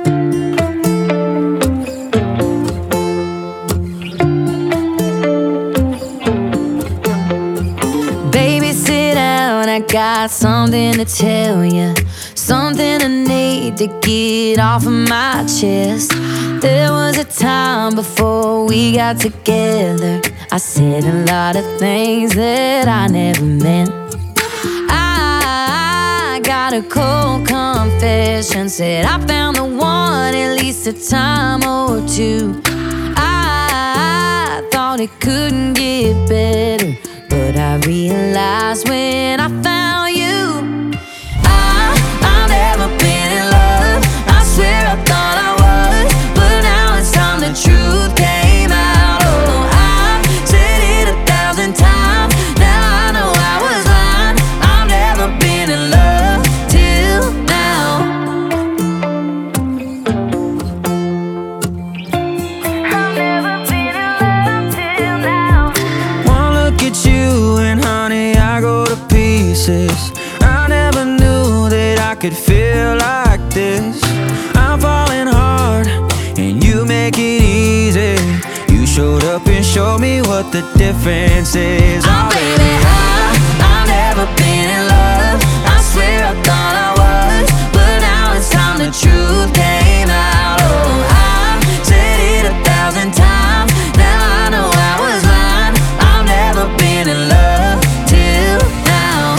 Baby, sit down, I got something to tell you, something I need to get off of my chest. There was a time before we got together, I said a lot of things that I never meant. I got a cold confession, said I found the one at least a time or two. I thought it couldn't get better, but I realized when I found you, I've never been in love. I swear I thought I was, but now it's time the truth came out. Oh, I've said it 1,000 times, now I know I was lying. I've never been in love till now. I've never been in love till now. One look at you and honey, I go to pieces. I never knew that I could feel like this. I'm falling hard and you make it easy. You showed up and showed me what the difference is. Oh baby, I've never been in love. I swear I thought I was, but now it's time the truth came out. Oh, I've said it 1,000 times, now I know I was lying. I've never been in love till now.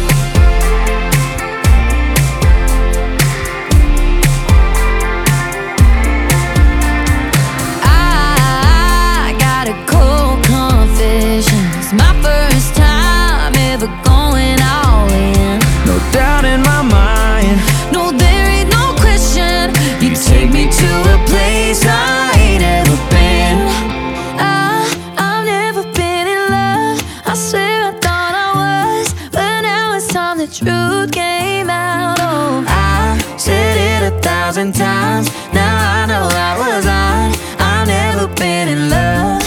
I got a cold confession. It's my first time ever going all in. No doubt in my mind, No, there ain't no question. You take me to a place I ain't ever been. I've never been in love. I swear I thought I was, but now it's time the truth came out. Oh, I said it 1,000 times, now I know I was lying. I've never been in love